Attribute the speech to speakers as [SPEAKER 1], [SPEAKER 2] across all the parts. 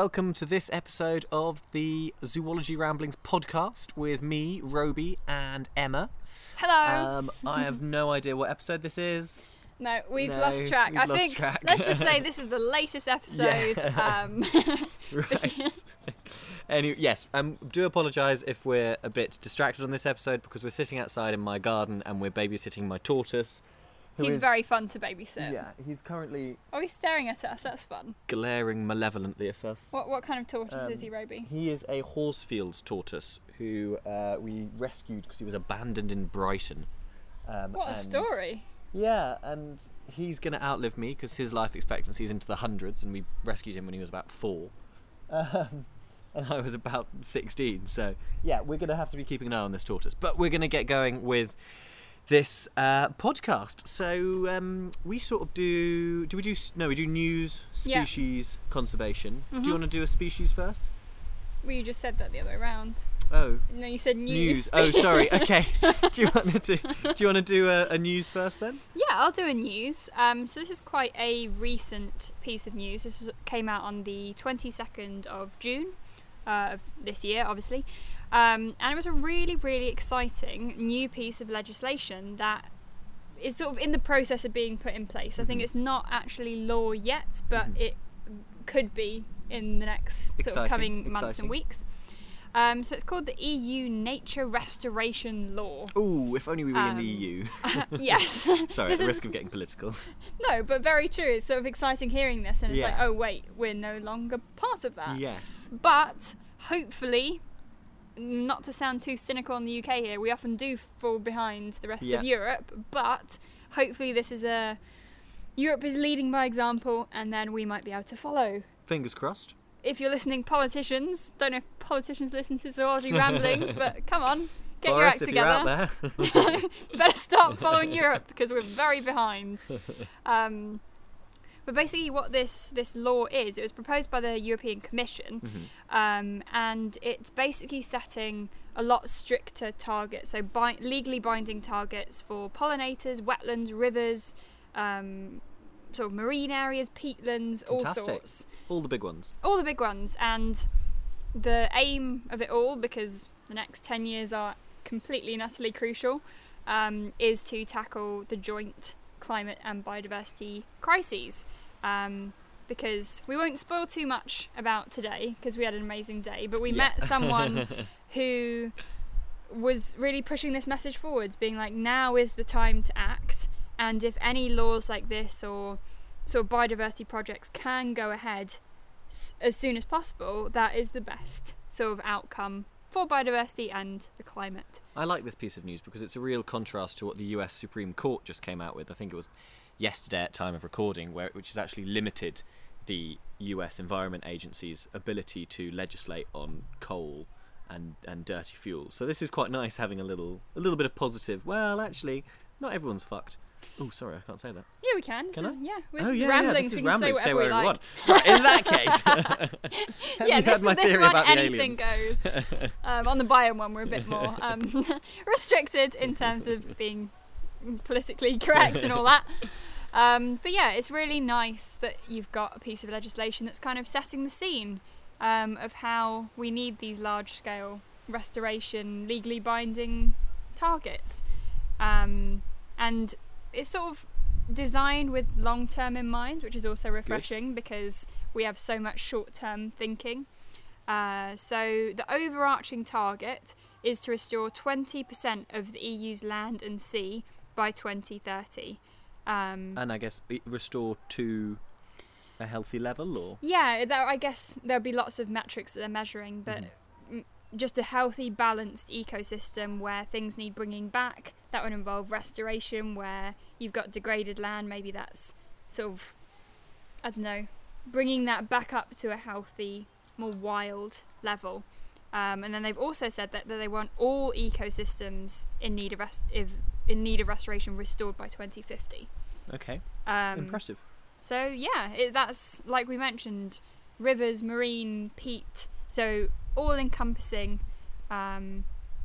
[SPEAKER 1] welcome to this episode of the Zoology Ramblings podcast with me, Roby, and Emma.
[SPEAKER 2] Hello.
[SPEAKER 1] I have no idea what episode this is.
[SPEAKER 2] No, we've lost track. I think let's just say this is the latest episode.
[SPEAKER 1] Right. Anyway, yes, do apologise if we're a bit distracted on this episode because we're sitting outside in my garden and we're babysitting my tortoise.
[SPEAKER 2] He's very fun to babysit.
[SPEAKER 1] Yeah, he's currently...
[SPEAKER 2] Oh, he's staring at us. That's fun.
[SPEAKER 1] Glaring malevolently at us.
[SPEAKER 2] What kind of tortoise is he, Roby?
[SPEAKER 1] He is a Horsfields tortoise who we rescued because he was abandoned in Brighton.
[SPEAKER 2] What a story.
[SPEAKER 1] Yeah, and he's going to outlive me because his life expectancy is into the hundreds, and we rescued him when he was about 4. And I was about 16, so yeah, we're going to have to be keeping an eye on this tortoise. But we're going to get going with this podcast. So we sort of we do news, species, conservation.
[SPEAKER 2] Mm-hmm.
[SPEAKER 1] Do you want to do a species first?
[SPEAKER 2] Well, you just said that the other way around.
[SPEAKER 1] Oh.
[SPEAKER 2] No, you said news.
[SPEAKER 1] Oh, sorry. Okay. Do you want to do a news first then?
[SPEAKER 2] Yeah, I'll do a news. So this is quite a recent piece of news. Came out on the 22nd of June of this year, obviously. And it was a really, really exciting new piece of legislation that is sort of in the process of being put in place. I think it's not actually law yet, but it could be in the next sort of coming months and weeks. So it's called the EU Nature Restoration Law.
[SPEAKER 1] Ooh, if only we were in the EU.
[SPEAKER 2] Yes.
[SPEAKER 1] Sorry, at the risk of getting political.
[SPEAKER 2] No, but very true. It's sort of exciting hearing this, and it's like, oh wait, we're no longer part of that.
[SPEAKER 1] Yes.
[SPEAKER 2] But hopefully, not to sound too cynical on the UK here, we often do fall behind the rest of Europe, but hopefully Europe is leading by example, and then we might be able to follow.
[SPEAKER 1] Fingers crossed.
[SPEAKER 2] If you're listening, politicians, don't know if politicians listen to Zoology Ramblings, but come on, get your act together.
[SPEAKER 1] If you're out there.
[SPEAKER 2] Better start following Europe because we're very behind. But basically what this law is, it was proposed by the European Commission, and it's basically setting a lot stricter targets, so legally binding targets for pollinators, wetlands, rivers, sort of marine areas, peatlands, all sorts.
[SPEAKER 1] All the big ones.
[SPEAKER 2] All the big ones. And the aim of it all, because the next 10 years are completely and utterly crucial, is to tackle the joint climate and biodiversity crises. Because we won't spoil too much about today, because we had an amazing day, but we met someone who was really pushing this message forwards, being like, now is the time to act. And if any laws like this or sort of biodiversity projects can go ahead as soon as possible, that is the best sort of outcome for biodiversity and the climate.
[SPEAKER 1] I like this piece of news because it's a real contrast to what the US Supreme Court just came out with. I think it was yesterday at time of recording, which has actually limited the US Environment Agency's ability to legislate on coal and dirty fuels. So this is quite nice, having a little bit of positive. Well, actually, not everyone's fucked. Oh, sorry, I can't say that.
[SPEAKER 2] Yeah, we can. This is
[SPEAKER 1] ramblings.
[SPEAKER 2] We can say whatever we like.
[SPEAKER 1] Right, in that case,
[SPEAKER 2] this one, anything goes. On the biome one, we're a bit more restricted in terms of being politically correct and all that. But yeah, it's really nice that you've got a piece of legislation that's kind of setting the scene of how we need these large-scale restoration, legally binding targets. And it's sort of designed with long-term in mind, which is also refreshing because we have so much short-term thinking. So the overarching target is to restore 20% of the EU's land and sea by 2030.
[SPEAKER 1] And I guess restore to a healthy level, or?
[SPEAKER 2] Yeah, I guess there'll be lots of metrics that they're measuring, but just a healthy, balanced ecosystem where things need bringing back. That would involve restoration, where you've got degraded land. Maybe that's sort of, I don't know, bringing that back up to a healthy, more wild level. And then they've also said that they want all ecosystems in need of restoration restored by 2050.
[SPEAKER 1] Okay. Impressive.
[SPEAKER 2] So yeah, that's, like we mentioned, rivers, marine, peat. So all encompassing, and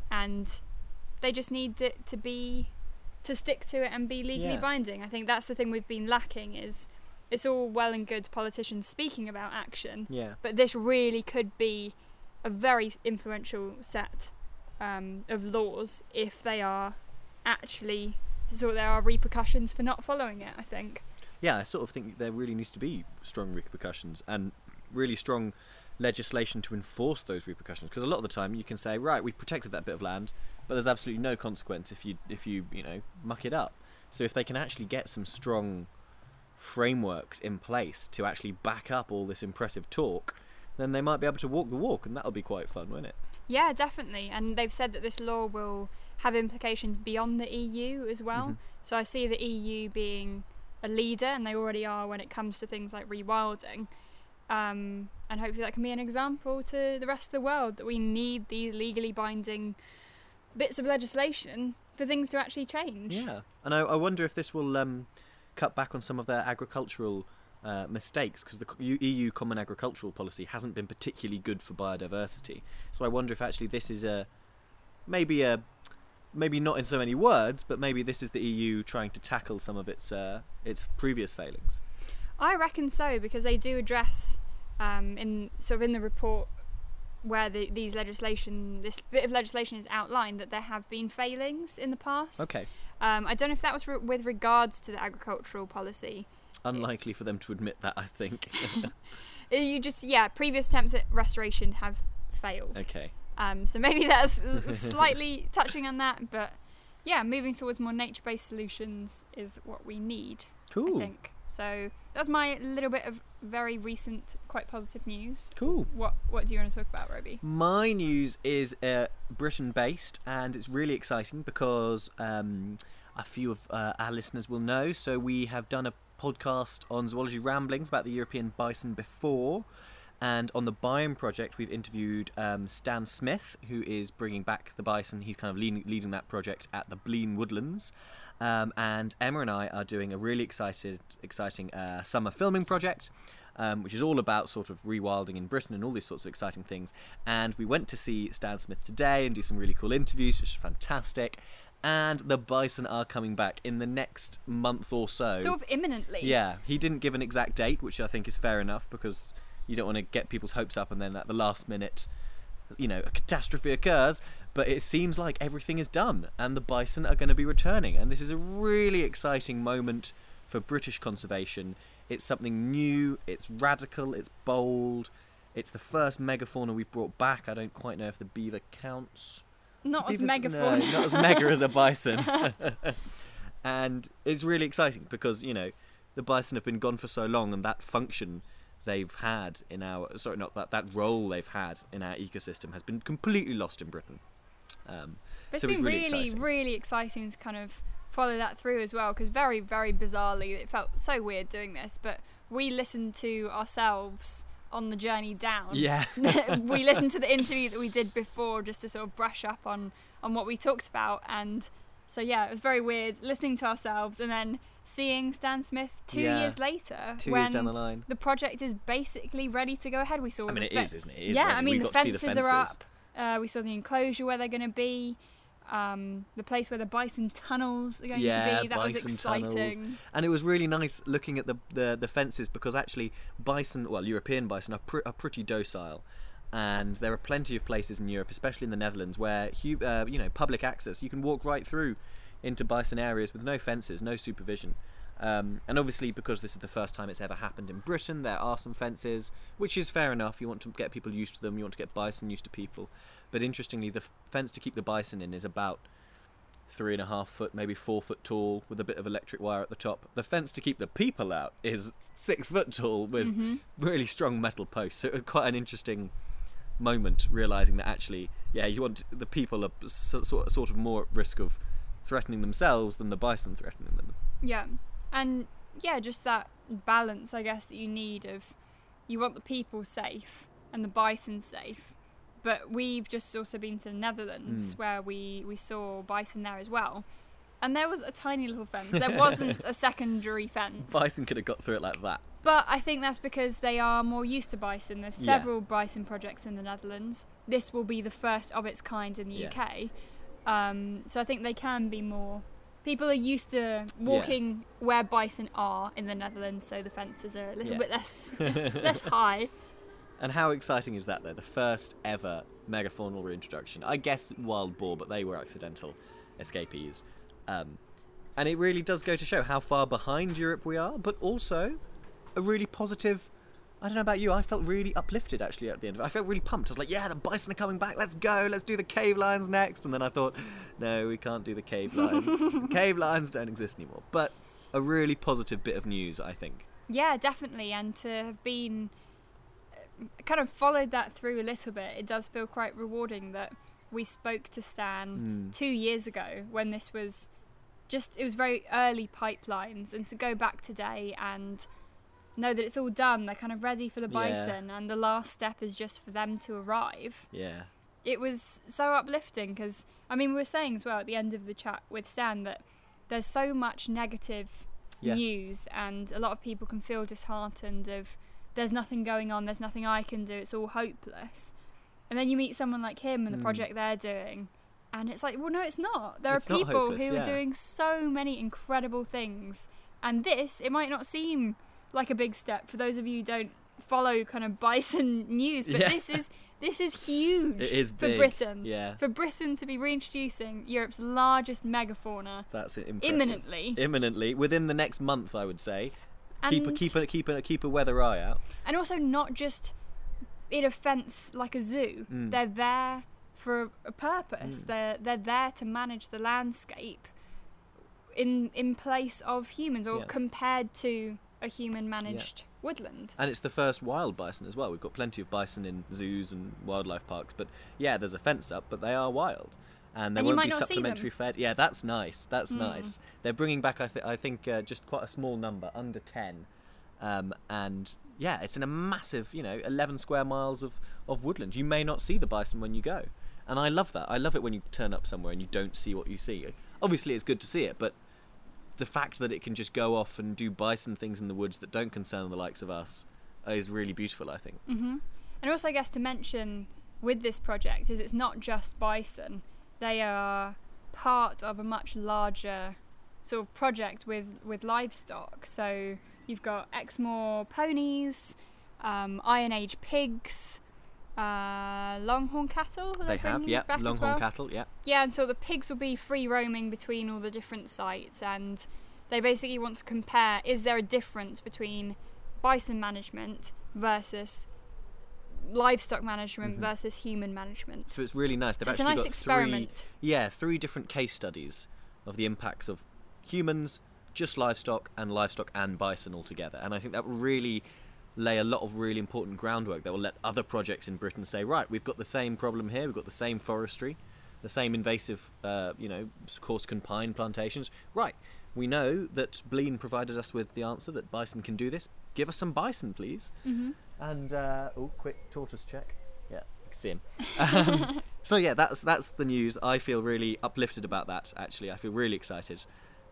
[SPEAKER 2] they just need it to stick to it and be legally binding. I think that's the thing we've been lacking, is it's all well and good politicians speaking about action,
[SPEAKER 1] Yeah.
[SPEAKER 2] but this really could be a very influential set of laws if they are actually, so there are repercussions for not following it, I think.
[SPEAKER 1] Yeah, I sort of think there really needs to be strong repercussions and really strong legislation to enforce those repercussions, because a lot of the time you can say, right, we protected that bit of land, but there's absolutely no consequence if you muck it up. So if they can actually get some strong frameworks in place to actually back up all this impressive talk, then they might be able to walk the walk, and that'll be quite fun, won't it?
[SPEAKER 2] Yeah, definitely. And they've said that this law will have implications beyond the EU as well.
[SPEAKER 1] Mm-hmm.
[SPEAKER 2] So I see the EU being a leader, and they already are when it comes to things like rewilding. And hopefully that can be an example to the rest of the world that we need these legally binding bits of legislation for things to actually change.
[SPEAKER 1] Yeah, and I wonder if this will cut back on some of their agricultural mistakes, because the EU Common Agricultural Policy hasn't been particularly good for biodiversity. So I wonder if actually this is maybe not in so many words, but maybe this is the EU trying to tackle some of its previous failings.
[SPEAKER 2] I reckon so, because they do address in the report where this bit of legislation is outlined that there have been failings in the past.
[SPEAKER 1] Okay.
[SPEAKER 2] I don't know if that was with regards to the agricultural policy.
[SPEAKER 1] Unlikely for them to admit that, I think.
[SPEAKER 2] Previous attempts at restoration have failed.
[SPEAKER 1] Okay.
[SPEAKER 2] So maybe that's slightly touching on that, but yeah, moving towards more nature-based solutions is what we need.
[SPEAKER 1] Cool.
[SPEAKER 2] I think. So that's my little bit of very recent, quite positive news.
[SPEAKER 1] Cool.
[SPEAKER 2] What do you want to talk about, Roby?
[SPEAKER 1] My news is Britain-based, and it's really exciting because a few of our listeners will know. So we have done a podcast on Zoology Ramblings about the European bison before, and on the Biome Project we've interviewed Stan Smith, who is bringing back the bison. He's kind of leading that project at the Blean Woodlands, and Emma and I are doing a really exciting summer filming project, which is all about sort of rewilding in Britain and all these sorts of exciting things. And we went to see Stan Smith today and do some really cool interviews, which is fantastic. And the bison are coming back in the next month or so.
[SPEAKER 2] Sort of imminently.
[SPEAKER 1] Yeah, he didn't give an exact date, which I think is fair enough, because you don't want to get people's hopes up and then at the last minute, a catastrophe occurs. But it seems like everything is done and the bison are going to be returning. And this is a really exciting moment for British conservation. It's something new, it's radical, it's bold. It's the first megafauna we've brought back. I don't quite know if the beaver counts.
[SPEAKER 2] Not as megafauna.
[SPEAKER 1] No, not as mega as a bison. And it's really exciting because, the bison have been gone for so long, and that function they've had in that role they've had in our ecosystem has been completely lost in Britain.
[SPEAKER 2] But it's been really exciting to kind of follow that through as well, because very, very bizarrely, it felt so weird doing this, but we listened to ourselves on the journey down.
[SPEAKER 1] Yeah.
[SPEAKER 2] We listened to the interview that we did before just to sort of brush up on what we talked about, and so yeah, it was very weird listening to ourselves and then seeing Stan Smith 2 years later,
[SPEAKER 1] 2 years down the line.
[SPEAKER 2] The project is basically ready to go ahead. We saw
[SPEAKER 1] it is, isn't it? It is
[SPEAKER 2] yeah,
[SPEAKER 1] ready.
[SPEAKER 2] I mean the fences are up. We saw the enclosure where they're going to be. The place where the bison tunnels are going to be. That was exciting. Tunnels.
[SPEAKER 1] And it was really nice looking at the fences, because actually European bison are pretty docile. And there are plenty of places in Europe, especially in the Netherlands, where public access, you can walk right through into bison areas with no fences, no supervision. And obviously, because this is the first time it's ever happened in Britain, there are some fences, which is fair enough. You want to get people used to them, you want to get bison used to people. But interestingly, the fence to keep the bison in is about 3.5 foot, maybe 4 foot tall, with a bit of electric wire at the top. The fence to keep the people out is 6 foot tall with really strong metal posts. So it was quite an interesting moment, realising that actually, you want the people are sort of more at risk of threatening themselves than the bison threatening them.
[SPEAKER 2] Yeah, and just that balance, I guess, that you need of, you want the people safe and the bison safe. But we've just also been to the Netherlands where we saw bison there as well. And there was a tiny little fence. There wasn't a secondary fence.
[SPEAKER 1] Bison could have got through it like that.
[SPEAKER 2] But I think that's because they are more used to bison. There's several bison projects in the Netherlands. This will be the first of its kind in the UK. So I think they can be more people are used to walking where bison are in the Netherlands, so the fences are a little bit less high.
[SPEAKER 1] And how exciting is that, though? The first ever megafaunal reintroduction. I guess wild boar, but they were accidental escapees. And it really does go to show how far behind Europe we are, but also a really positive... I don't know about you, I felt really uplifted, actually, at the end of it. I felt really pumped. I was like, yeah, the bison are coming back, let's go, let's do the cave lions next. And then I thought, no, we can't do the cave lions. The cave lions don't exist anymore. But a really positive bit of news, I think.
[SPEAKER 2] Yeah, definitely. And to have been... kind of followed that through a little bit, it does feel quite rewarding that we spoke to Stan 2 years ago when this was just... It was very early pipelines. And to go back today and... know that it's all done, they're kind of ready for the bison, and the last step is just for them to arrive.
[SPEAKER 1] Yeah.
[SPEAKER 2] It was so uplifting because, I mean, we were saying as well at the end of the chat with Stan that there's so much negative news, and a lot of people can feel disheartened of there's nothing going on, there's nothing I can do, it's all hopeless. And then you meet someone like him and the project they're doing, and it's like, well, no, it's not. There are people who are doing so many incredible things, and this, it might not seem like a big step for those of you who don't follow kind of bison news, but this is huge.
[SPEAKER 1] It is
[SPEAKER 2] for
[SPEAKER 1] big.
[SPEAKER 2] Britain.
[SPEAKER 1] Yeah.
[SPEAKER 2] For Britain to be reintroducing Europe's largest megafauna.
[SPEAKER 1] That's impressive. Imminently, within the next month, I would say.
[SPEAKER 2] And
[SPEAKER 1] Keep a weather eye out.
[SPEAKER 2] And also not just in a fence like a zoo. They're there for a purpose. They're there to manage the landscape in place of humans, or compared to a human-managed woodland.
[SPEAKER 1] And it's the first wild bison as well. We've got plenty of bison in zoos and wildlife parks, but there's a fence up, but they are wild. And there won't be supplementary fed. Yeah, that's nice. That's nice. They're bringing back, I think, just quite a small number, under 10. And yeah, it's in a massive, 11 square miles of woodland. You may not see the bison when you go. And I love that. I love it when you turn up somewhere and you don't see what you see. Obviously, it's good to see it, but the fact that it can just go off and do bison things in the woods that don't concern the likes of us is really beautiful, I think.
[SPEAKER 2] Mm-hmm. And also, I guess, to mention with this project is it's not just bison. They are part of a much larger sort of project with livestock. So you've got Exmoor ponies, Iron Age pigs, Longhorn cattle.
[SPEAKER 1] They have, Longhorn cattle, yeah.
[SPEAKER 2] Yeah, and so the pigs will be free roaming between all the different sites, and they basically want to compare, is there a difference between bison management versus livestock management versus human management?
[SPEAKER 1] So it's really nice.
[SPEAKER 2] It's a nice experiment.
[SPEAKER 1] Three different case studies of the impacts of humans, just livestock and bison altogether. And I think that will really lay a lot of really important groundwork that will let other projects in Britain say, right, we've got the same problem here, we've got the same forestry, the same invasive, coarse-kin pine plantations. Right, we know that Blean provided us with the answer that bison can do this. Give us some bison, please. Mm-hmm. And, quick tortoise check. Yeah, you can see him. So yeah, that's the news. I feel really uplifted about that, actually. I feel really excited.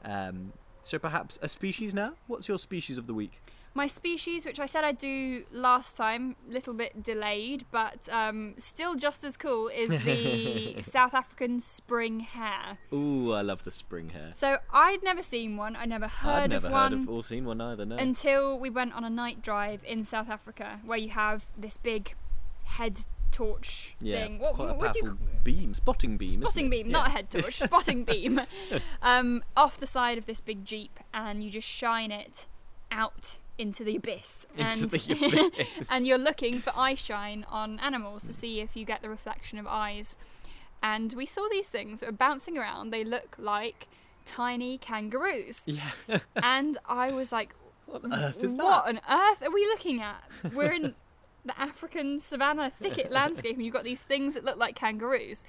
[SPEAKER 1] So perhaps a species now? What's your species of the week?
[SPEAKER 2] My species, which I said I'd do last time, a little bit delayed, but still just as cool, is the South African spring hare.
[SPEAKER 1] Ooh, I love the spring hare.
[SPEAKER 2] So I'd never seen one. I'd never heard of one.
[SPEAKER 1] I'd never heard or seen one either, no.
[SPEAKER 2] Until we went on a night drive in South Africa, where you have this big head torch thing.
[SPEAKER 1] Quite a powerful beam, spotting beam.
[SPEAKER 2] Not a head torch, spotting beam. Off the side of this big Jeep, and you just shine it out into the abyss. And you're looking for eye shine on animals to see if you get the reflection of eyes. And we saw these things that were bouncing around. They look like tiny kangaroos.
[SPEAKER 1] Yeah.
[SPEAKER 2] And I was like,
[SPEAKER 1] what on earth is that?
[SPEAKER 2] What on earth are we looking at? We're in the African savanna thicket landscape, and you've got these things that look like kangaroos.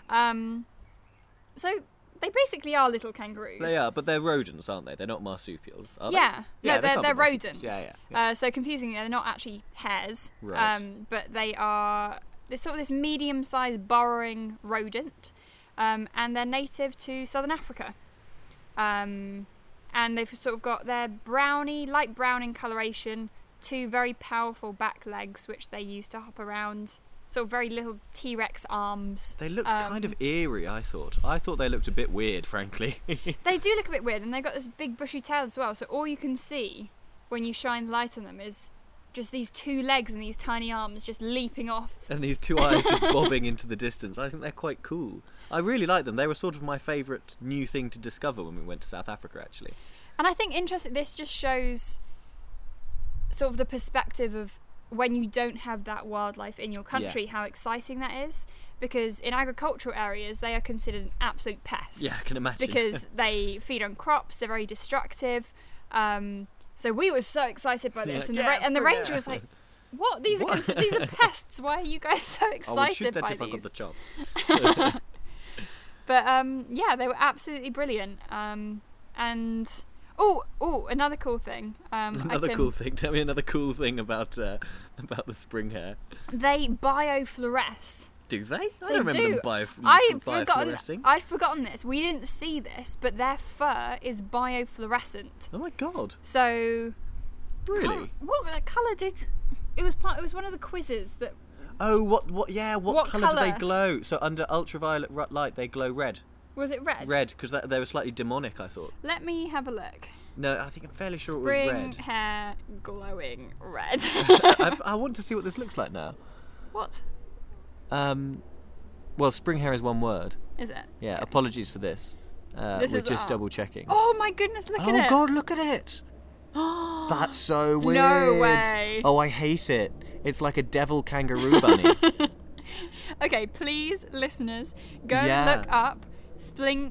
[SPEAKER 2] So they basically are little kangaroos.
[SPEAKER 1] They are, but they're rodents, aren't they? They're not marsupials, are they?
[SPEAKER 2] No, they're rodents.
[SPEAKER 1] Yeah.
[SPEAKER 2] So confusingly, they're not actually hares,
[SPEAKER 1] right.
[SPEAKER 2] But they are this medium-sized burrowing rodent, and they're native to southern Africa. And they've sort of got their light brown in coloration, two very powerful back legs, which they use to hop around sort of very little T-Rex arms.
[SPEAKER 1] They looked kind of eerie, I thought. I thought they looked a bit weird, frankly.
[SPEAKER 2] They do look a bit weird, and they've got this big bushy tail as well, so all you can see when you shine light on them is just these 2 legs and these tiny arms just leaping off.
[SPEAKER 1] And these 2 eyes just bobbing into the distance. I think they're quite cool. I really like them. They were sort of my favourite new thing to discover when we went to South Africa, actually.
[SPEAKER 2] And I think this just shows sort of the perspective of when you don't have that wildlife in your country, how exciting that is. Because in agricultural areas, they are considered an absolute pest.
[SPEAKER 1] Yeah, I can imagine.
[SPEAKER 2] Because they feed on crops, they're very destructive. So we were so excited by this, and the ranger was like, "What? These are pests. Why are you guys so excited
[SPEAKER 1] I would shoot that
[SPEAKER 2] by
[SPEAKER 1] if
[SPEAKER 2] these?"
[SPEAKER 1] I got the chance.
[SPEAKER 2] But they were absolutely brilliant. And another cool thing.
[SPEAKER 1] Cool thing. Tell me another cool thing about the spring hare.
[SPEAKER 2] They biofluoresce.
[SPEAKER 1] Do they? I don't remember them biofluorescing.
[SPEAKER 2] I'd forgotten this. We didn't see this, but their fur is biofluorescent.
[SPEAKER 1] Oh my god!
[SPEAKER 2] So,
[SPEAKER 1] really,
[SPEAKER 2] what colour did? It was one of the quizzes that.
[SPEAKER 1] Oh, what? Yeah, what colour do they glow? So under ultraviolet light, they glow red.
[SPEAKER 2] Was it red?
[SPEAKER 1] Red, because they were slightly demonic, I thought.
[SPEAKER 2] Let me have a look.
[SPEAKER 1] No, I think I'm fairly sure it was red.
[SPEAKER 2] Spring hair glowing red.
[SPEAKER 1] I want to see what this looks like now.
[SPEAKER 2] What?
[SPEAKER 1] Well, spring hair is one word.
[SPEAKER 2] Is it?
[SPEAKER 1] Yeah,
[SPEAKER 2] okay.
[SPEAKER 1] Apologies for this. We're just double checking.
[SPEAKER 2] Oh my goodness, look at it.
[SPEAKER 1] Oh god, look at it. That's so weird.
[SPEAKER 2] No way.
[SPEAKER 1] Oh, I hate it. It's like a devil kangaroo bunny.
[SPEAKER 2] Okay, please, listeners, go look up spring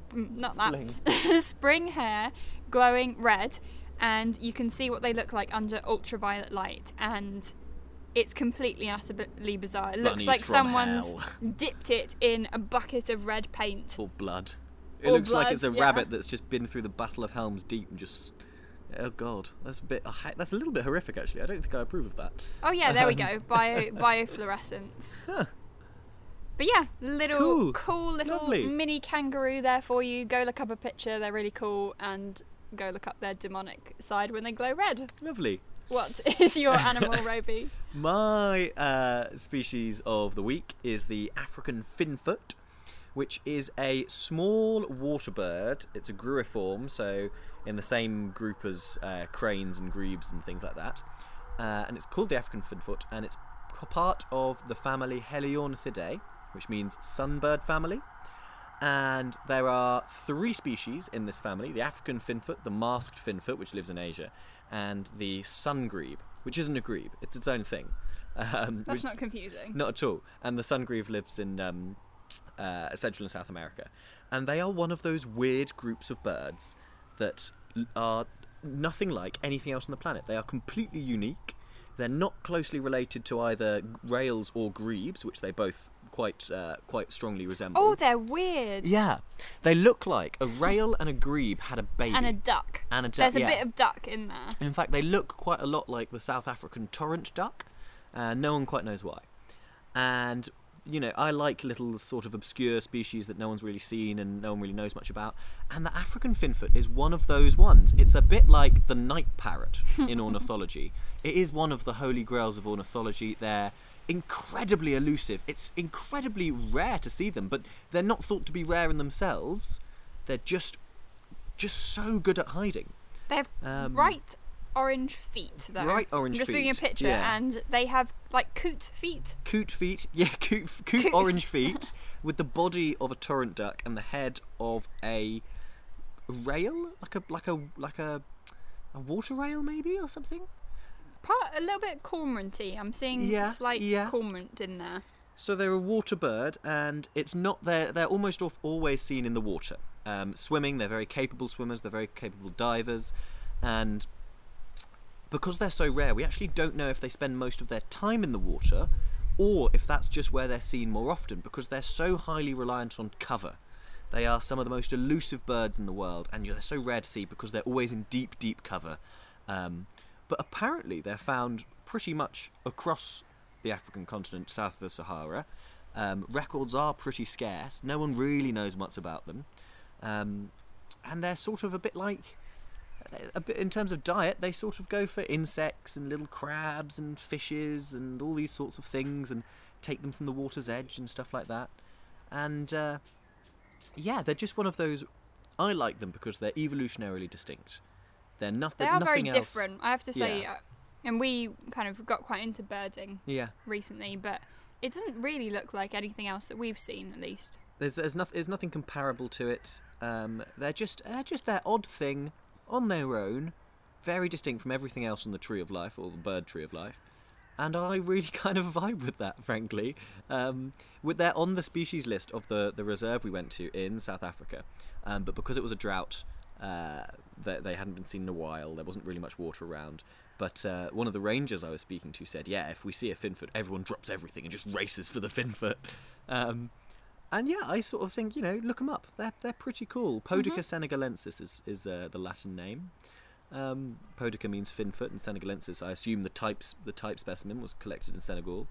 [SPEAKER 2] hair glowing red, and you can see what they look like under ultraviolet light, and it's completely utterly bizarre. It looks like someone's dipped it in a bucket of red paint.
[SPEAKER 1] Or blood. It looks like it's a rabbit that's just been through the Battle of Helm's Deep and just... Oh god, that's a little bit horrific, actually. I don't think I approve of that.
[SPEAKER 2] Oh yeah, there we go. Biofluorescence. Huh. But yeah, cool little
[SPEAKER 1] Lovely.
[SPEAKER 2] Mini kangaroo there for you. Go look up a picture. They're really cool, and go look up their demonic side when they glow red.
[SPEAKER 1] Lovely.
[SPEAKER 2] What is your animal, Roby?
[SPEAKER 1] My species of the week is the African finfoot, which is a small water bird. It's a gruiform, so in the same group as cranes and grebes and things like that. And it's called the African finfoot, and it's part of the family Heliornithidae, which means sunbird family. And there are 3 species in this family: the African finfoot, the masked finfoot, which lives in Asia, and the sun grebe, which isn't a grebe, it's its own thing.
[SPEAKER 2] That's not confusing.
[SPEAKER 1] Not at all. And the sun grebe lives in Central and South America. And they are one of those weird groups of birds that are nothing like anything else on the planet. They are completely unique. They're not closely related to either rails or grebes, which they both quite strongly resemble.
[SPEAKER 2] Oh, they're weird.
[SPEAKER 1] Yeah. They look like a rail and a grebe had a baby.
[SPEAKER 2] And a duck. There's a bit of duck in there.
[SPEAKER 1] In fact, they look quite a lot like the South African torrent duck. No one quite knows why. And, you know, I like little sort of obscure species that no one's really seen and no one really knows much about. And the African finfoot is one of those ones. It's a bit like the night parrot in ornithology. It is one of the holy grails of ornithology. They're incredibly elusive. It's incredibly rare to see them, but they're not thought to be rare in themselves. They're just so good at hiding.
[SPEAKER 2] They have bright orange feet, though.
[SPEAKER 1] Bright orange feet.
[SPEAKER 2] I'm just looking at a picture, and they have like coot feet.
[SPEAKER 1] Coot feet, yeah, coot orange feet with the body of a torrent duck and the head of a rail, like a water rail maybe or something.
[SPEAKER 2] A little bit cormoranty. I'm seeing slight cormorant in there.
[SPEAKER 1] So they're a water bird, and it's not they're almost always seen in the water. Swimming, they're very capable swimmers, they're very capable divers, and because they're so rare, we actually don't know if they spend most of their time in the water or if that's just where they're seen more often, because they're so highly reliant on cover. They are some of the most elusive birds in the world, and they're so rare to see because they're always in deep, deep cover. But apparently they're found pretty much across the African continent, south of the Sahara. Records are pretty scarce. No one really knows much about them. And they're sort of a bit in terms of diet, they sort of go for insects and little crabs and fishes and all these sorts of things. And take them from the water's edge and stuff like that. And yeah, they're just one of those. I like them because they're evolutionarily distinct. They're nothing.
[SPEAKER 2] They are
[SPEAKER 1] nothing
[SPEAKER 2] very
[SPEAKER 1] else.
[SPEAKER 2] different, I have to say.
[SPEAKER 1] Yeah.
[SPEAKER 2] And we kind of got quite into birding
[SPEAKER 1] Yeah.
[SPEAKER 2] recently, but it doesn't really look like anything else that we've seen, at least.
[SPEAKER 1] There's nothing comparable to it. They're just their odd thing on their own, very distinct from everything else on the Tree of Life or the Bird Tree of Life. And I really kind of vibe with that, frankly. They're on the species list of the reserve we went to in South Africa, but because it was a drought, they hadn't been seen in a while. There wasn't really much water around. But one of the rangers I was speaking to said, yeah, if we see a finfoot, everyone drops everything and just races for the finfoot. And yeah, I sort of think, look them up. They're pretty cool. Podica senegalensis is the Latin name. Podica means finfoot, and senegalensis, I assume the type specimen was collected in Senegal.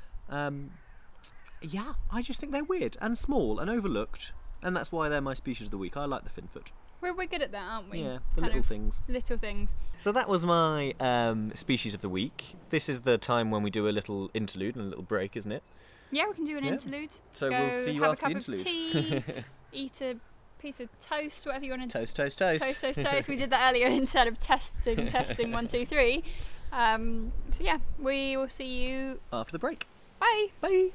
[SPEAKER 1] Yeah, I just think they're weird and small and overlooked, and that's why they're my species of the week. I like the finfoot.
[SPEAKER 2] We're good at that, aren't we?
[SPEAKER 1] Yeah, the little things.
[SPEAKER 2] Little things.
[SPEAKER 1] So that was my species of the week. This is the time when we do a little interlude and a little break, isn't it?
[SPEAKER 2] Yeah, we can do an interlude.
[SPEAKER 1] So
[SPEAKER 2] Go
[SPEAKER 1] we'll see you
[SPEAKER 2] have
[SPEAKER 1] after
[SPEAKER 2] a
[SPEAKER 1] the
[SPEAKER 2] cup
[SPEAKER 1] interlude.
[SPEAKER 2] of tea, eat a piece of toast, whatever you want to do.
[SPEAKER 1] Toast.
[SPEAKER 2] We did that earlier instead of testing 1, 2, 3. So yeah, we will see you
[SPEAKER 1] after the break.
[SPEAKER 2] Bye.
[SPEAKER 1] Bye.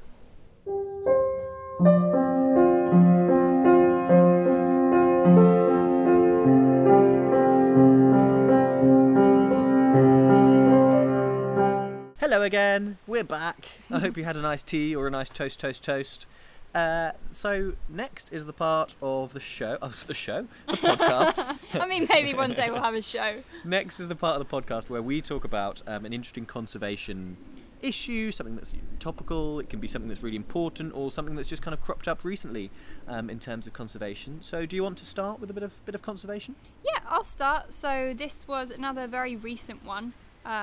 [SPEAKER 1] Hello again, we're back. I hope you had a nice tea or a nice toast. So next is the part of the podcast.
[SPEAKER 2] I mean, maybe one day we'll have a show.
[SPEAKER 1] Next is the part of the podcast where we talk about an interesting conservation issue, something that's topical. It can be something that's really important, or something that's just kind of cropped up recently in terms of conservation. So do you want to start with a bit of conservation?
[SPEAKER 2] Yeah, I'll start. So this was another very recent one.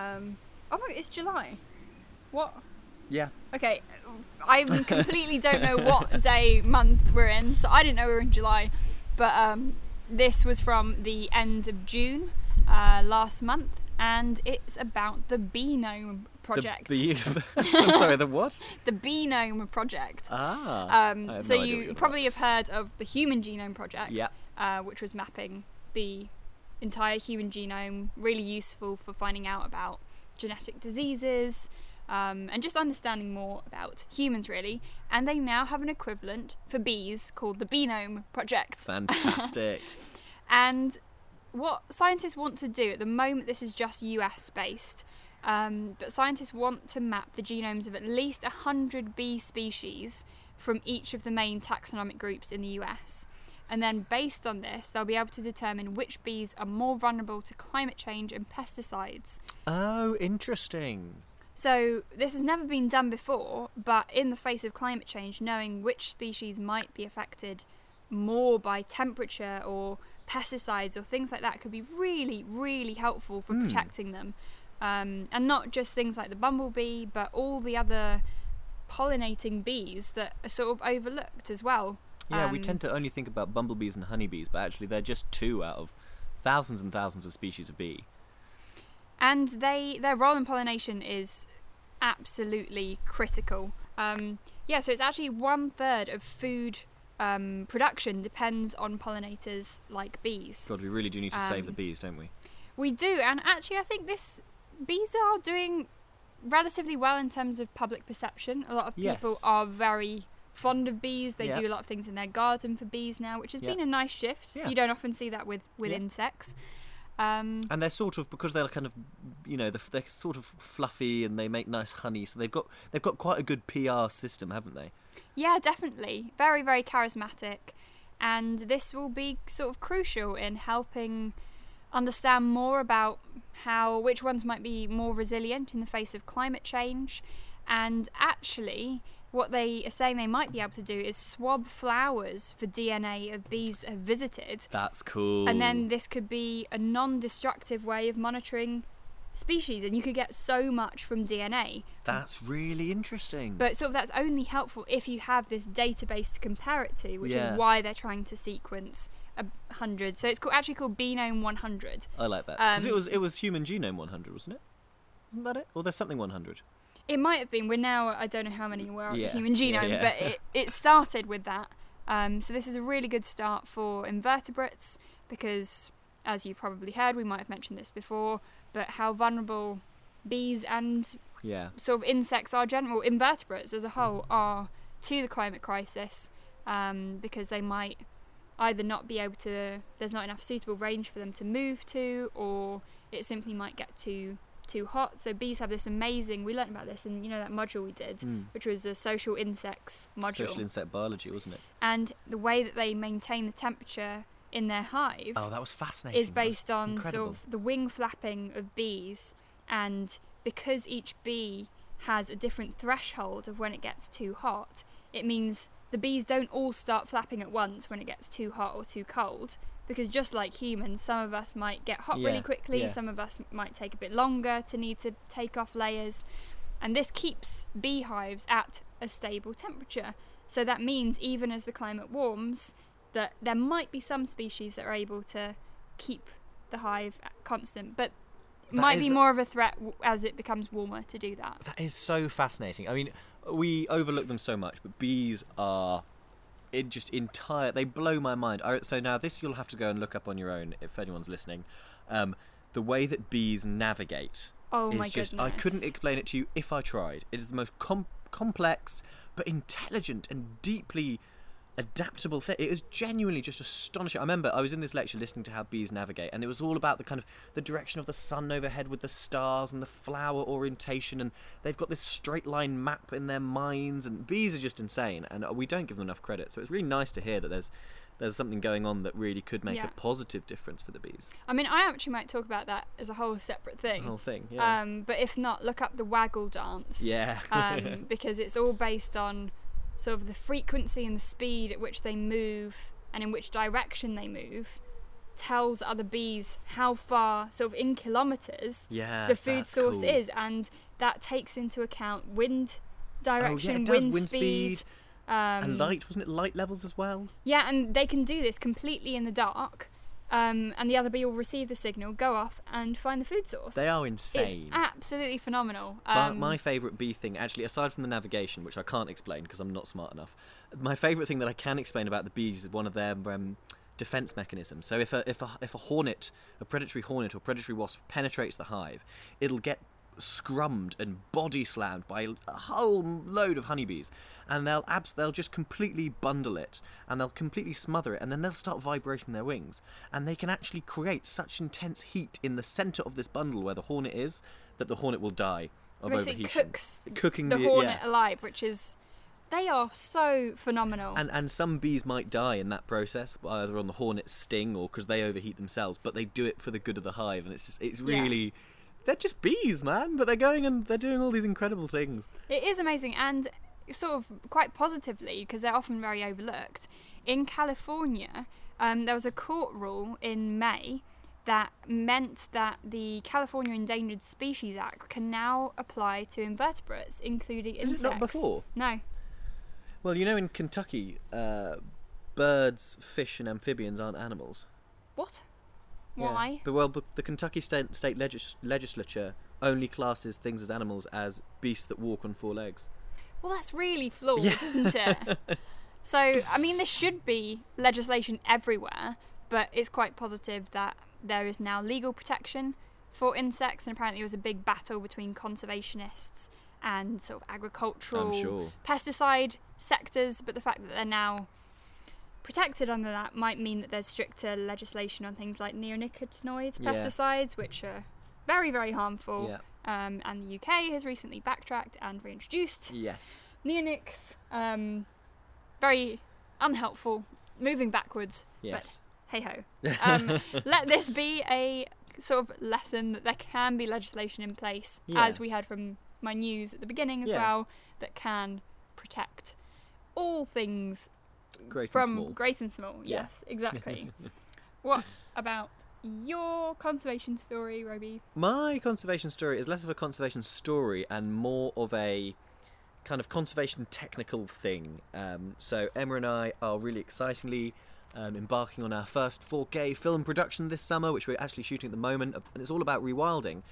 [SPEAKER 2] Oh my god, it's July. What?
[SPEAKER 1] Yeah.
[SPEAKER 2] Okay, I completely don't know what day, month we're in, so I didn't know we were in July. But this was from the end of June last month, and it's about the Benome Project.
[SPEAKER 1] I'm sorry, the what?
[SPEAKER 2] The Benome Project.
[SPEAKER 1] Ah.
[SPEAKER 2] So you probably have heard of the Human Genome Project, which was mapping the entire human genome, really useful for finding out about genetic diseases, and just understanding more about humans, really. And they now have an equivalent for bees called the Benome Project.
[SPEAKER 1] Fantastic.
[SPEAKER 2] And what scientists want to do at the moment, this is just US based, but scientists want to map the genomes of at least 100 bee species from each of the main taxonomic groups in the US. And then based on this, they'll be able to determine which bees are more vulnerable to climate change and pesticides.
[SPEAKER 1] Oh, interesting.
[SPEAKER 2] So this has never been done before, but in the face of climate change, knowing which species might be affected more by temperature or pesticides or things like that could be really, really helpful for protecting them. And not just things like the bumblebee, but all the other pollinating bees that are sort of overlooked as well.
[SPEAKER 1] Yeah, we tend to only think about bumblebees and honeybees, but actually they're just 2 out of thousands and thousands of species of bee.
[SPEAKER 2] And their role in pollination is absolutely critical. So it's actually 1/3 of food production depends on pollinators like bees.
[SPEAKER 1] God, we really do need to save the bees, don't we?
[SPEAKER 2] We do, and actually I think bees are doing relatively well in terms of public perception. A lot of people are very fond of bees. They do a lot of things in their garden for bees now, which has been a nice shift. You don't often see that with insects.
[SPEAKER 1] And they're sort of, because they're kind of, they're sort of fluffy and they make nice honey, so they've got quite a good PR system, haven't they? Yeah,
[SPEAKER 2] definitely. Very, very charismatic. And this will be sort of crucial in helping understand more about which ones might be more resilient in the face of climate change. And actually, what they are saying they might be able to do is swab flowers for DNA of bees that have visited.
[SPEAKER 1] That's cool.
[SPEAKER 2] And then this could be a non-destructive way of monitoring species, and you could get so much from DNA.
[SPEAKER 1] That's really interesting.
[SPEAKER 2] But sort of that's only helpful if you have this database to compare it to, which is why they're trying to sequence 100. So it's actually called Benome 100.
[SPEAKER 1] I like that. Because it was Human Genome 100, wasn't it? Isn't that it? Or there's something 100?
[SPEAKER 2] It might have been. We're now, I don't know how many were on the human genome, but it started with that. So this is a really good start for invertebrates because, as you've probably heard, we might have mentioned this before, but how vulnerable bees and sort of insects are, general invertebrates as a whole are to the climate crisis, because they might either not be able to, there's not enough suitable range for them to move to, or it simply might get too hot. So bees have this amazing, we learned about this in, you know, that module we did, which was a social insects module.
[SPEAKER 1] Social insect biology, wasn't it?
[SPEAKER 2] And the way that they maintain the temperature in their hive,
[SPEAKER 1] oh, that was fascinating,
[SPEAKER 2] is based on sort of the wing flapping of bees, and because each bee has a different threshold of when it gets too hot, it means the bees don't all start flapping at once when it gets too hot or too cold, because just like humans, some of us might get hot really quickly, some of us might take a bit longer to need to take off layers, and this keeps beehives at a stable temperature. So that means even as the climate warms, that there might be some species that are able to keep the hive constant, but it might be more of a threat as it becomes warmer to do that.
[SPEAKER 1] That is so fascinating. I mean, we overlook them so much, but bees are they blow my mind. So now this you'll have to go and look up on your own if anyone's listening. The way that bees navigate is just, I couldn't explain it to you if I tried. It is the most complex but intelligent and deeply adaptable thing. It was genuinely just astonishing. I remember I was in this lecture listening to how bees navigate, and it was all about the kind of the direction of the sun overhead with the stars and the flower orientation, and they've got this straight line map in their minds, and bees are just insane, and we don't give them enough credit. So it's really nice to hear that there's something going on that really could make a positive difference for the bees.
[SPEAKER 2] I mean, I actually might talk about that as a whole separate thing.
[SPEAKER 1] The whole thing, yeah.
[SPEAKER 2] But if not, look up the waggle dance.
[SPEAKER 1] Yeah.
[SPEAKER 2] Because it's all based on sort of the frequency and the speed at which they move and in which direction they move tells other bees how far, sort of in kilometres, the food source is, and that takes into account wind direction, wind speed.
[SPEAKER 1] And light, wasn't it light levels as well? Yeah,
[SPEAKER 2] and they can do this completely in the dark. And the other bee will receive the signal, go off and find the food source.
[SPEAKER 1] They are insane.
[SPEAKER 2] It's absolutely phenomenal.
[SPEAKER 1] My favourite bee thing, actually, aside from the navigation, which I can't explain because I'm not smart enough, my favourite thing that I can explain about the bees is one of their defence mechanisms. So if a hornet, a predatory hornet or predatory wasp penetrates the hive, it'll get scrummed and body slammed by a whole load of honeybees, and they'll just completely bundle it, and they'll completely smother it, and then they'll start vibrating their wings, and they can actually create such intense heat in the centre of this bundle where the hornet is that the hornet will die of overheating.
[SPEAKER 2] It cooks the hornet alive, which is, they are so phenomenal.
[SPEAKER 1] And some bees might die in that process, either on the hornet's sting or because they overheat themselves, but they do it for the good of the hive, and it's really they're just bees, man, but they're going and they're doing all these incredible things.
[SPEAKER 2] It is amazing, and sort of quite positively, because they're often very overlooked. In California, there was a court rule in May that meant that the California Endangered Species Act can now apply to invertebrates, including insects.
[SPEAKER 1] Did it not before?
[SPEAKER 2] No.
[SPEAKER 1] Well, you know, in Kentucky, birds, fish and amphibians aren't animals.
[SPEAKER 2] What? Why?
[SPEAKER 1] Yeah. But the Kentucky state legislature only classes things as animals as beasts that walk on four legs.
[SPEAKER 2] Well, that's really flawed, isn't it? So, I mean, there should be legislation everywhere, but it's quite positive that there is now legal protection for insects, and apparently there was a big battle between conservationists and sort of agricultural pesticide sectors, but the fact that they're now protected under that might mean that there's stricter legislation on things like neonicotinoids pesticides, which are very, very harmful. And the UK has recently backtracked and reintroduced neonics. Very unhelpful, moving backwards. But hey ho. Let this be a sort of lesson that there can be legislation in place, as we heard from my news at the beginning as well, that can protect all things great and small. Yes, exactly. What about your conservation story, Roby?
[SPEAKER 1] My conservation story is less of a conservation story and more of a kind of conservation technical thing. So Emma and I are really excitingly embarking on our first 4K film production this summer, which we're actually shooting at the moment, and it's all about rewilding.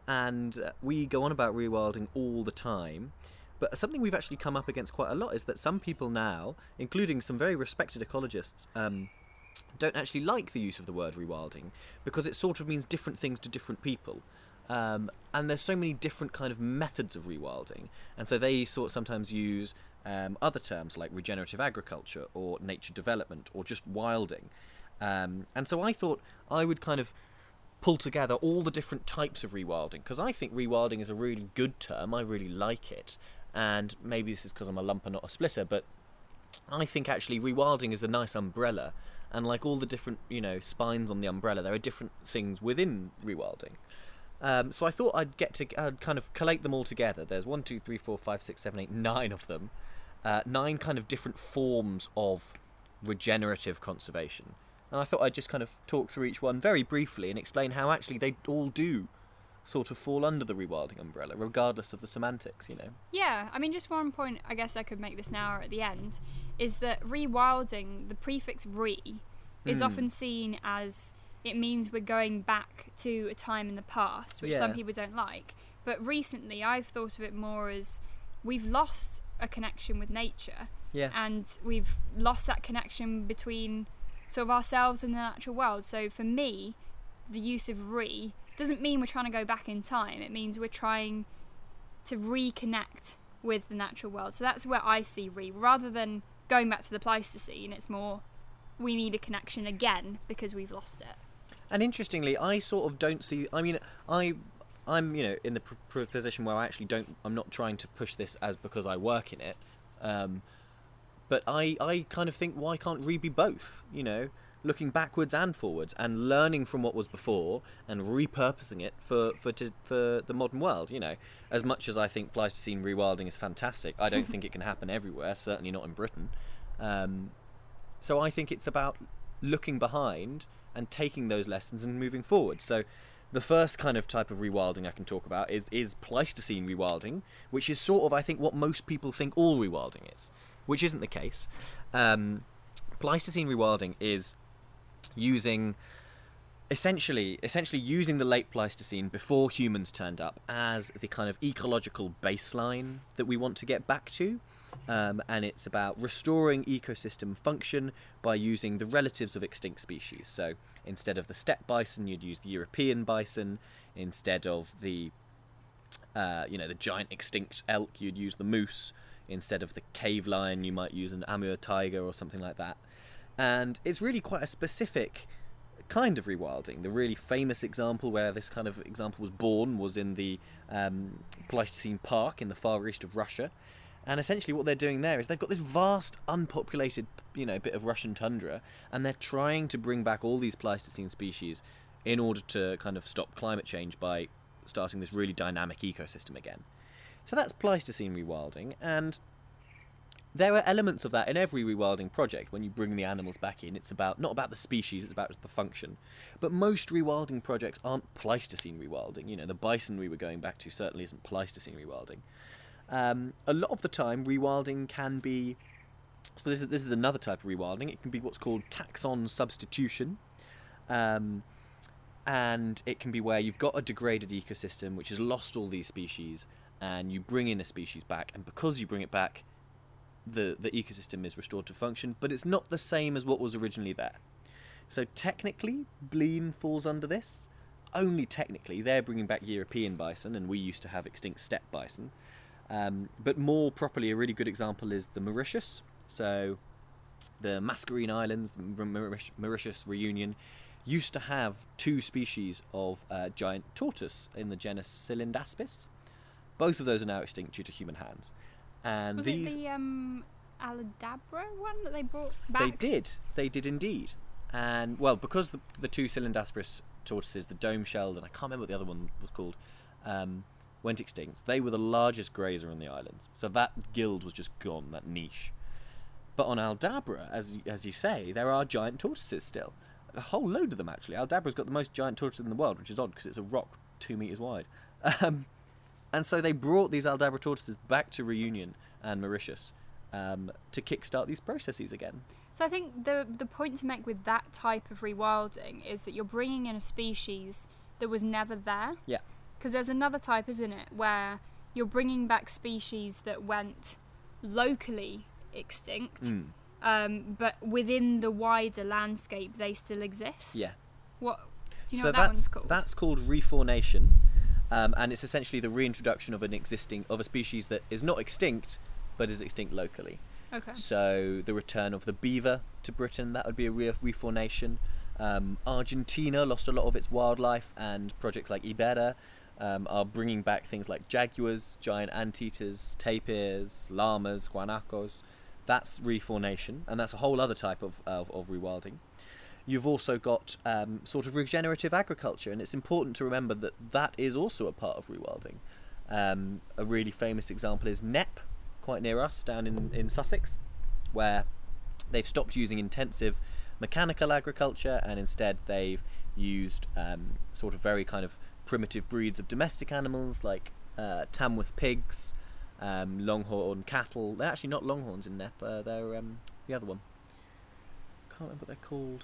[SPEAKER 1] And we go on about rewilding all the time. But something we've actually come up against quite a lot is that some people now, including some very respected ecologists, don't actually like the use of the word rewilding because it sort of means different things to different people. And there's so many different kind of methods of rewilding. And so they sometimes use other terms like regenerative agriculture or nature development or just wilding. And so I thought I would kind of pull together all the different types of rewilding, because I think rewilding is a really good term. I really like it. And maybe this is because I'm a lumper, not a splitter, but I think actually rewilding is a nice umbrella. And like all the different, spines on the umbrella, there are different things within rewilding. So I thought I'd kind of collate them all together. There's 1, 2, 3, 4, 5, 6, 7, 8, 9 of them. 9 kind of different forms of regenerative conservation. And I thought I'd just kind of talk through each one very briefly and explain how actually they all do sort of fall under the rewilding umbrella, regardless of the semantics,
[SPEAKER 2] Yeah, I mean, just one point, I guess I could make this now or at the end, is that rewilding, the prefix re, is often seen as it means we're going back to a time in the past, which some people don't like. But recently, I've thought of it more as we've lost a connection with nature, and we've lost that connection between sort of ourselves and the natural world. So for me, the use of re doesn't mean we're trying to go back in time. It means we're trying to reconnect with the natural world. So that's where I see re. Rather than going back to the Pleistocene, it's more we need a connection again because we've lost it.
[SPEAKER 1] And interestingly, I sort of don't see... I mean, I'm in the position where I actually I'm not trying to push this as because I work in it. But I kind of think, why can't re be both? Looking backwards and forwards and learning from what was before and repurposing it for the modern world. As much as I think Pleistocene rewilding is fantastic, I don't think it can happen everywhere, certainly not in Britain. So I think it's about looking behind and taking those lessons and moving forward. So the first kind of type of rewilding I can talk about is Pleistocene rewilding, which is sort of, I think, what most people think all rewilding is, which isn't the case. Pleistocene rewilding is essentially using the late Pleistocene before humans turned up as the kind of ecological baseline that we want to get back to. And it's about restoring ecosystem function by using the relatives of extinct species. So instead of the steppe bison, you'd use the European bison. Instead of the giant extinct elk, you'd use the moose. Instead of the cave lion, you might use an Amur tiger or something like that. And it's really quite a specific kind of rewilding. The really famous example where this kind of example was born was in the Pleistocene Park in the far east of Russia. And essentially what they're doing there is they've got this vast unpopulated bit of Russian tundra, and they're trying to bring back all these Pleistocene species in order to kind of stop climate change by starting this really dynamic ecosystem again. So that's Pleistocene rewilding, and there are elements of that in every rewilding project. When you bring the animals back in, it's not about the species, it's about the function. But most rewilding projects aren't Pleistocene rewilding. The bison we were going back to certainly isn't Pleistocene rewilding. A lot of the time, rewilding can be... So this is another type of rewilding. It can be what's called taxon substitution. And it can be where you've got a degraded ecosystem which has lost all these species, and you bring in a species back, and because you bring it back, the ecosystem is restored to function, but it's not the same as what was originally there. So technically, Blean falls under this. Only technically. They're bringing back European bison, and we used to have extinct steppe bison. But more properly, a really good example is the Mauritius. So the Mascarene Islands, the Mauritius Reunion, used to have 2 species of giant tortoise in the genus Cylindaspis. Both of those are now extinct due to human hands. And
[SPEAKER 2] was it the Aldabra one that they brought back?
[SPEAKER 1] They did indeed. And, well, because the 2 Cylindaspis tortoises, the dome-shelled, and I can't remember what the other one was called, went extinct, they were the largest grazer on the islands. So that guild was just gone, that niche. But on Aldabra, as you say, there are giant tortoises still. A whole load of them, actually. Aldabra's got the most giant tortoises in the world, which is odd because it's a rock 2 meters wide. And so they brought these Aldabra tortoises back to Reunion and Mauritius to kickstart these processes again.
[SPEAKER 2] So I think the point to make with that type of rewilding is that you're bringing in a species that was never there.
[SPEAKER 1] Yeah.
[SPEAKER 2] because there's another type, isn't it, where you're bringing back species that went locally extinct, but within the wider landscape they still exist.
[SPEAKER 1] Yeah.
[SPEAKER 2] What do you know what that one's called?
[SPEAKER 1] That's called refornation, and it's essentially the reintroduction of a species that is not extinct but is extinct locally.
[SPEAKER 2] Okay.
[SPEAKER 1] So the return of the beaver to Britain, that would be a refornation. Argentina lost a lot of its wildlife, and projects like Ibera are bringing back things like jaguars, giant anteaters, tapirs, llamas, guanacos. That's refornation, and that's a whole other type of rewilding. You've also got sort of regenerative agriculture, and it's important to remember that that is also a part of rewilding. A really famous example is Knepp, quite near us, down in Sussex, where they've stopped using intensive mechanical agriculture, and instead they've used sort of very kind of primitive breeds of domestic animals like Tamworth pigs, longhorn cattle. They're actually not longhorns in Knepp, they're the other one. Can't remember what they're called.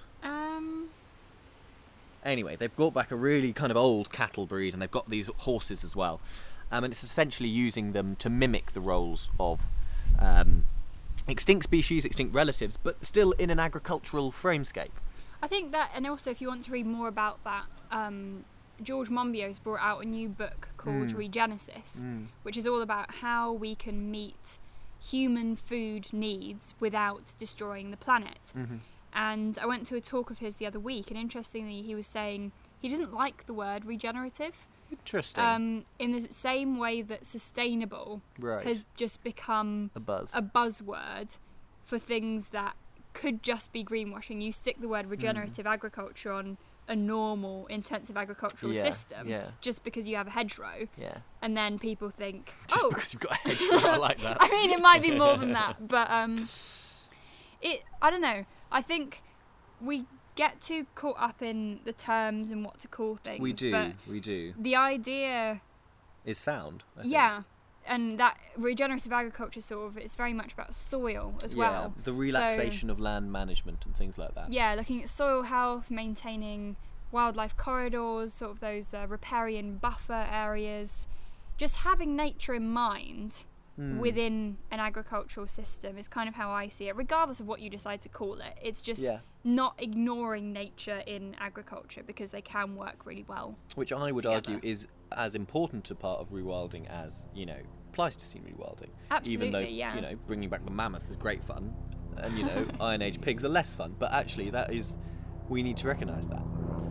[SPEAKER 1] Anyway, they've brought back a really kind of old cattle breed, and they've got these horses as well. And it's essentially using them to mimic the roles of extinct species, extinct relatives, but still in an agricultural framescape.
[SPEAKER 2] I think that, and also if you want to read more about that, George Monbiot's brought out a new book called Regenesis, which is all about how we can meet human food needs without destroying the planet. And I went to a talk of his the other week, and interestingly he was saying he doesn't like the word regenerative.
[SPEAKER 1] Interesting.
[SPEAKER 2] In the same way that sustainable has just become a buzzword for things that could just be greenwashing. You stick the word regenerative agriculture on a normal intensive agricultural system just because you have a hedgerow, and then people think,
[SPEAKER 1] just because you've got a hedgerow. I like that.
[SPEAKER 2] I mean, it might be more than that, but I don't know. I think we get too caught up in the terms and what to call things.
[SPEAKER 1] We do.
[SPEAKER 2] The idea
[SPEAKER 1] is sound. I think.
[SPEAKER 2] Yeah, and that regenerative agriculture sort of, it's very much about soil as well.
[SPEAKER 1] The relaxation of land management and things like that.
[SPEAKER 2] Yeah, looking at soil health, maintaining wildlife corridors, sort of those riparian buffer areas, just having nature in mind within an agricultural system is kind of how I see it, regardless of what you decide to call it. It's just not ignoring nature in agriculture, because they can work really well.
[SPEAKER 1] Which I would argue is as important a part of rewilding as, Pleistocene rewilding.
[SPEAKER 2] Absolutely,
[SPEAKER 1] even though, bringing back the mammoth is great fun, and, Iron Age pigs are less fun, but actually we need to recognise that.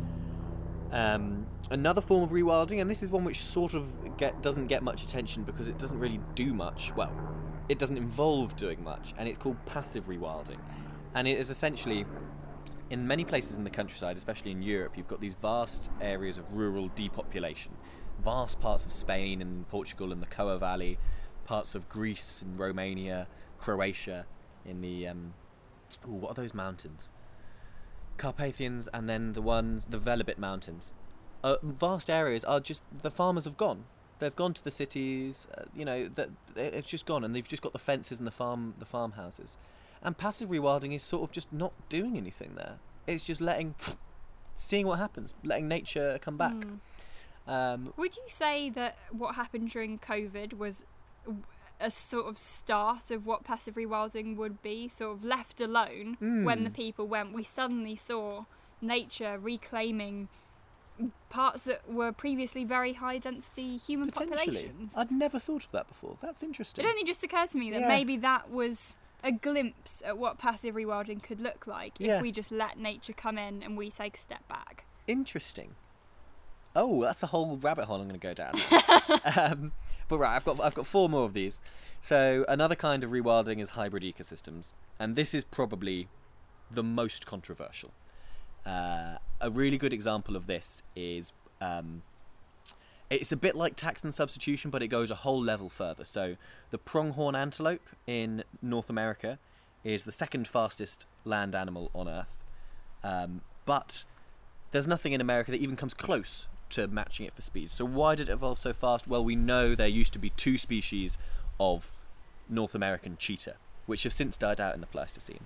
[SPEAKER 1] Another form of rewilding, and this is one which sort of doesn't get much attention because it doesn't really do much. Well, it doesn't involve doing much, and it's called passive rewilding. And it is essentially, in many places in the countryside, especially in Europe, you've got these vast areas of rural depopulation. Vast parts of Spain and Portugal and the Coa Valley, parts of Greece and Romania, Croatia, in the what are those mountains? Carpathians, and then the Velebit Mountains. Vast areas are just, the farmers have gone. They've gone to the cities, it's just gone, and they've just got the fences and the farmhouses. And passive rewilding is sort of just not doing anything there. It's just seeing what happens, letting nature come back.
[SPEAKER 2] Would you say that what happened during COVID was a sort of start of what passive rewilding would be, sort of left alone when the people went? We suddenly saw nature reclaiming parts that were previously very high density human populations.
[SPEAKER 1] I'd never thought of that before. That's interesting.
[SPEAKER 2] It only just occurred to me that maybe that was a glimpse at what passive rewilding could look like if we just let nature come in and we take a step back.
[SPEAKER 1] Interesting. Oh, that's a whole rabbit hole I'm going to go down. But right, I've got 4 more of these. So another kind of rewilding is hybrid ecosystems, and this is probably the most controversial. A really good example of this is it's a bit like tax and substitution, but it goes a whole level further. So the pronghorn antelope in North America is the second fastest land animal on Earth, but there's nothing in America that even comes close to matching it for speed. So why did it evolve so fast? Well, we know there used to be 2 species of North American cheetah, which have since died out in the Pleistocene.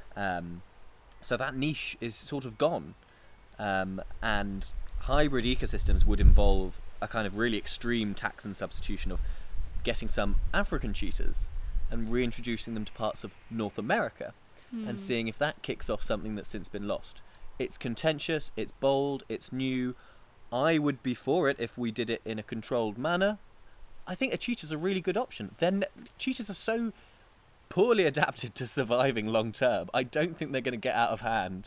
[SPEAKER 1] So that niche is sort of gone. And hybrid ecosystems would involve a kind of really extreme taxon substitution of getting some African cheetahs and reintroducing them to parts of North America and seeing if that kicks off something that's since been lost. It's contentious, it's bold, it's new. I would be for it if we did it in a controlled manner. I think a cheetah's a really good option. Then cheetahs are so poorly adapted to surviving long term. I don't think they're going to get out of hand.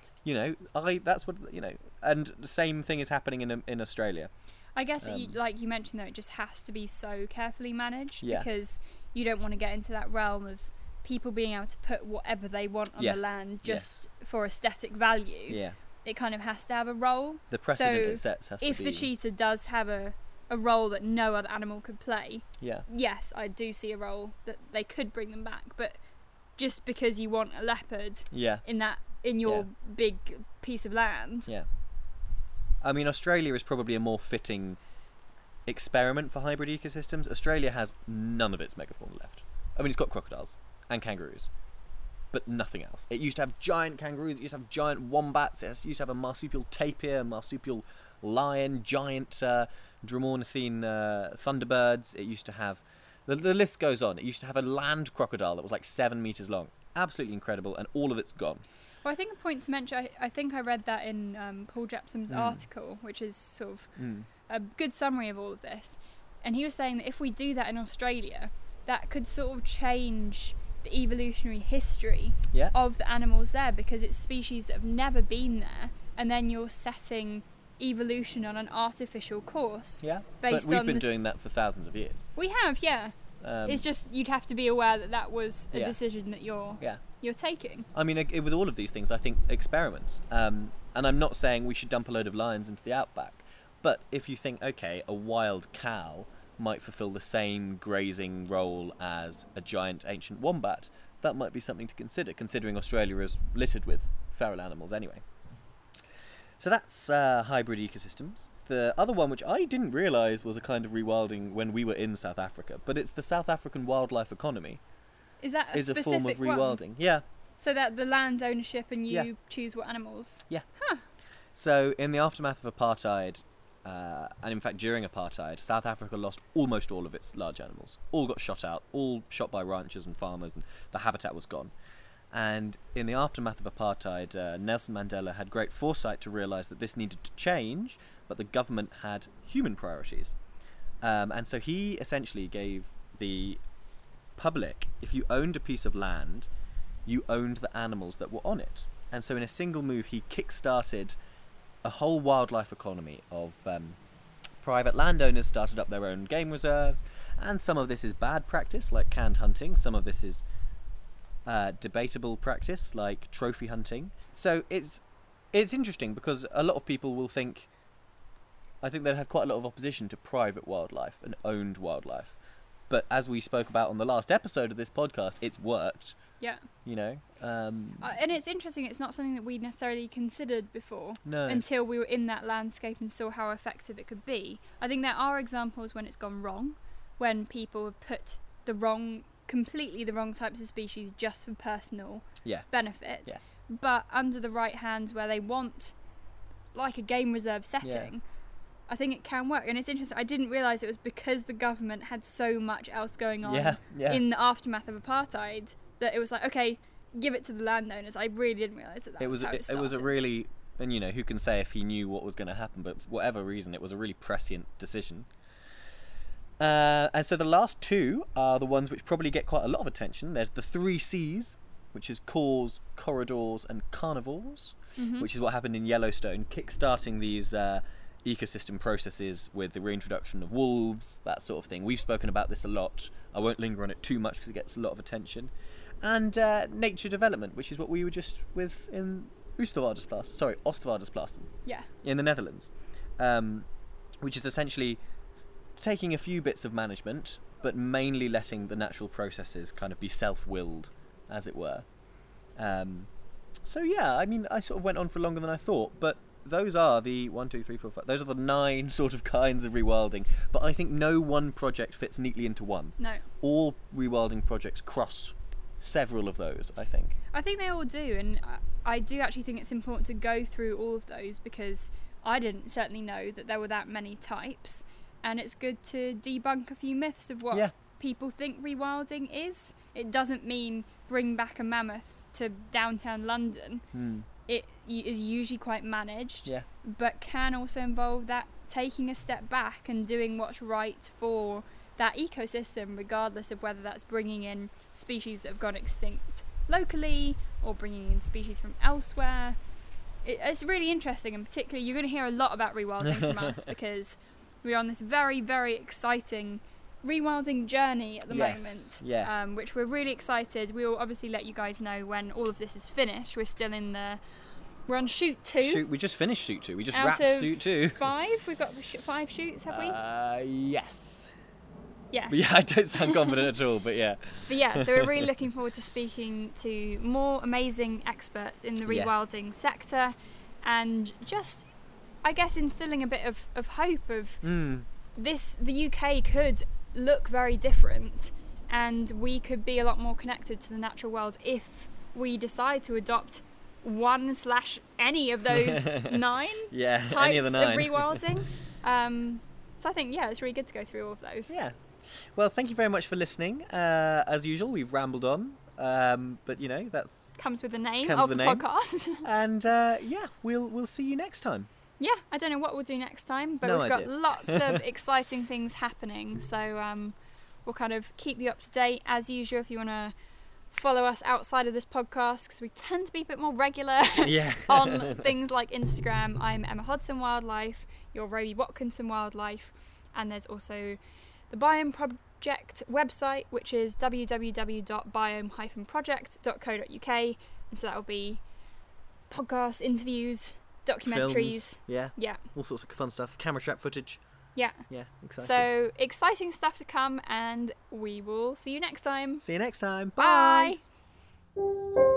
[SPEAKER 1] That's what, and the same thing is happening in Australia.
[SPEAKER 2] I guess, like you mentioned, though, it just has to be so carefully managed because you don't want to get into that realm of people being able to put whatever they want on the land just for aesthetic value. Yeah. It kind of has to have a role. The precedent it sets has to be... If the cheetah does have a role that no other animal could play, yes, I do see a role that they could bring them back. But just because you want a leopard in your big piece of land... Yeah.
[SPEAKER 1] I mean, Australia is probably a more fitting experiment for hybrid ecosystems. Australia has none of its megafauna left. I mean, it's got crocodiles and kangaroos, but nothing else. It used to have giant kangaroos, it used to have giant wombats, it used to have a marsupial tapir, marsupial lion, giant Dromaeothene thunderbirds. It used to have... The list goes on. It used to have a land crocodile that was like 7 meters long. Absolutely incredible, and all of it's gone.
[SPEAKER 2] Well, I think a point to mention, I think I read that in Paul Jepson's article, which is sort of a good summary of all of this. And he was saying that if we do that in Australia, that could sort of change the evolutionary history of the animals there, because it's species that have never been there, and then you're setting evolution on an artificial course. Yeah,
[SPEAKER 1] but we've been doing that for thousands of years.
[SPEAKER 2] We have, yeah. It's just you'd have to be aware that was a decision that you're taking.
[SPEAKER 1] I mean, with all of these things, I think experiments. And I'm not saying we should dump a load of lions into the outback, but if you think, okay, a wild cow might fulfill the same grazing role as a giant ancient wombat, that might be something to consider, considering Australia is littered with feral animals anyway. So that's hybrid ecosystems. The other one, which I didn't realise was a kind of rewilding when we were in South Africa, but it's the South African wildlife economy.
[SPEAKER 2] Is that a specific
[SPEAKER 1] form of rewilding? One? Yeah.
[SPEAKER 2] So that the land ownership and you choose what animals?
[SPEAKER 1] Yeah. Huh. So in the aftermath of apartheid, and in fact during apartheid, South Africa lost almost all of its large animals. All got shot out, all shot by ranchers and farmers, and the habitat was gone. And in the aftermath of apartheid, Nelson Mandela had great foresight to realise that this needed to change, but the government had human priorities. And so he essentially gave the public, if you owned a piece of land, you owned the animals that were on it. And so in a single move, he kick-started a whole wildlife economy of private landowners started up their own game reserves, and some of this is bad practice, like canned hunting. Some of this is debatable practice, like trophy hunting. So it's interesting because a lot of people will think, I think they have quite a lot of opposition to private wildlife and owned wildlife. But as we spoke about on the last episode of this podcast, it's worked.
[SPEAKER 2] Yeah.
[SPEAKER 1] And
[SPEAKER 2] it's interesting, it's not something that we'd necessarily considered before.
[SPEAKER 1] No.
[SPEAKER 2] Until we were in that landscape and saw how effective it could be. I think there are examples when it's gone wrong, when people have put completely the wrong types of species just for personal benefit. Yeah. But under the right hands, where they want like a game reserve setting, I think it can work. And it's interesting, I didn't realise it was because the government had so much else going on in the aftermath of apartheid that it was like, okay, give it to the landowners. I really didn't realise that was how it started.
[SPEAKER 1] It was a really, and who can say if he knew what was going to happen, but for whatever reason it was a really prescient decision. And so the last two are the ones which probably get quite a lot of attention. There's the 3 Cs, which is cores, corridors and carnivores, which is what happened in Yellowstone, kick-starting these ecosystem processes with the reintroduction of wolves, that sort of thing. We've spoken about this a lot. I won't linger on it too much because it gets a lot of attention. And nature development, which is what we were just with in Oostvaardersplassen.
[SPEAKER 2] Yeah.
[SPEAKER 1] In the Netherlands. Which is essentially taking a few bits of management, but mainly letting the natural processes kind of be self-willed, as it were. So yeah, I mean, I sort of went on for longer than I thought, but those are the 1, 2, 3, 4, 5. Those are the 9 sort of kinds of rewilding. But I think no one project fits neatly into one.
[SPEAKER 2] No.
[SPEAKER 1] All rewilding projects cross several of those, I think.
[SPEAKER 2] I think they all do, and I do actually think it's important to go through all of those, because I didn't certainly know that there were that many types, and it's good to debunk a few myths of what people think rewilding is. It doesn't mean bring back a mammoth to downtown London. It is usually quite managed, but can also involve that taking a step back and doing what's right for that ecosystem, regardless of whether that's bringing in species that have gone extinct locally or bringing in species from elsewhere. It's really interesting, and particularly you're going to hear a lot about rewilding from us, because we're on this very, very exciting rewilding journey at the moment, which we're really excited. We'll obviously let you guys know when all of this is finished. We're on shoot 2.
[SPEAKER 1] We just finished shoot 2. We just wrapped shoot 2.
[SPEAKER 2] 5? We've got 5 shoots, have we?
[SPEAKER 1] Yes.
[SPEAKER 2] Yeah.
[SPEAKER 1] But I don't sound confident at all, but yeah.
[SPEAKER 2] So we're really looking forward to speaking to more amazing experts in the rewilding sector, and just, I guess, instilling a bit of hope of the UK could look very different, and we could be a lot more connected to the natural world if we decide to adopt one/any of those 9 types
[SPEAKER 1] any of the 9
[SPEAKER 2] of rewilding. So I think it's really good to go through all of those.
[SPEAKER 1] Well, thank you very much for listening. As usual, we've rambled on, but that's
[SPEAKER 2] comes with the name of the podcast.
[SPEAKER 1] And we'll see you next time.
[SPEAKER 2] I don't know what we'll do next time, but we've got lots of exciting things happening, so we'll kind of keep you up to date as usual. If you want to follow us outside of this podcast, because we tend to be a bit more regular on things like Instagram. I'm Emma Hodson Wildlife, you're Roby Watkinson Wildlife, and there's also the Biome Project website, which is www.biome-project.co.uk, and so that will be podcasts, interviews, documentaries,
[SPEAKER 1] films, all sorts of fun stuff, camera trap footage. Exciting.
[SPEAKER 2] So exciting stuff to come, and we will see you next time.
[SPEAKER 1] Bye.
[SPEAKER 2] Bye.